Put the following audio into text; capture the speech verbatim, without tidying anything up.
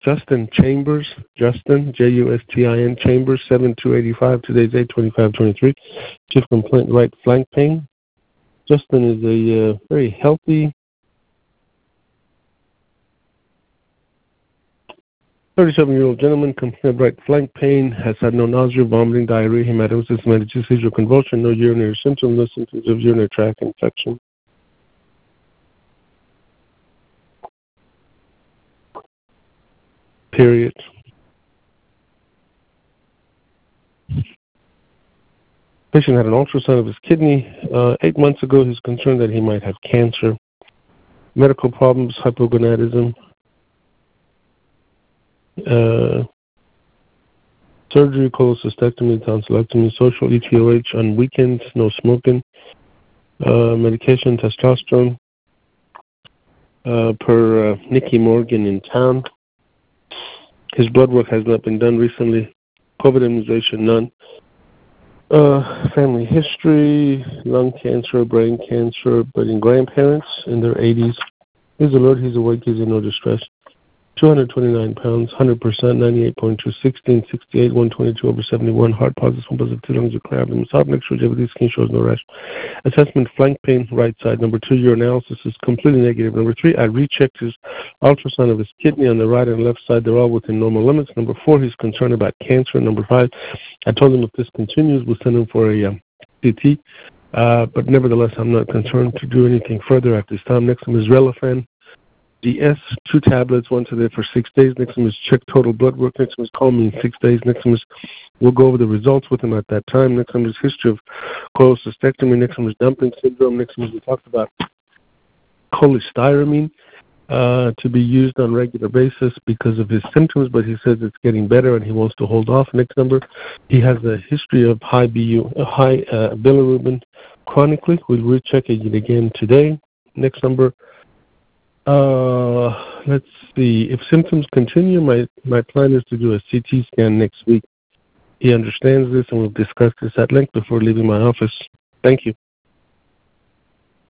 Justin Chambers, Justin, J U S T I N, Chambers, seven two eight five, today's eight twenty-five twenty-three. Chief complaint, right flank pain. Justin is a uh, very healthy thirty-seven-year-old gentleman, complained of right flank pain, has had no nausea, vomiting, diarrhea, hematosis, meningitis, seizure, convulsion, no urinary symptoms, no symptoms of urinary tract infection. Period. Patient had an ultrasound of his kidney uh, eight months ago. He's concerned that he might have cancer. Medical problems, hypogonadism. Uh, surgery, cholecystectomy, tonsillectomy, social E T O H on weekends, no smoking. Uh, medication, testosterone. Uh, per uh, Nikki Morgan in town. His blood work has not been done recently. COVID immunization, none. Uh, family history, lung cancer, brain cancer, but in grandparents in their eighties. He's alert, he's awake, he's in no distress. two hundred twenty-nine pounds, one hundred percent, ninety-eight point two, sixteen, sixty-eight, one twenty-two over seventy-one, heart positive, one positive, two lungs of crab, and top next to J skin shows no rash. Assessment, flank pain, right side. Number two, your analysis is completely negative. Number three, I rechecked his ultrasound of his kidney on the right and left side. They're all within normal limits. Number four, he's concerned about cancer. Number five, I told him if this continues, we'll send him for a um, C T. Uh, but nevertheless, I'm not concerned to do anything further at this time. Next one is Relafan. D S, two tablets, one today for six days. Next one is check total blood work. Next one is call me in six days. Next one is we'll go over the results with him at that time. Next one is history of cholecystectomy. Next one is dumping syndrome. Next one is we talked about cholestyramine uh, to be used on a regular basis because of his symptoms, but he says it's getting better and he wants to hold off. Next number, he has a history of high B U, uh, high uh, bilirubin chronically. We'll recheck it again today. Next number. Uh, let's see. If symptoms continue, my, my plan is to do a C T scan next week. He understands this, and we'll discuss this at length before leaving my office. Thank you.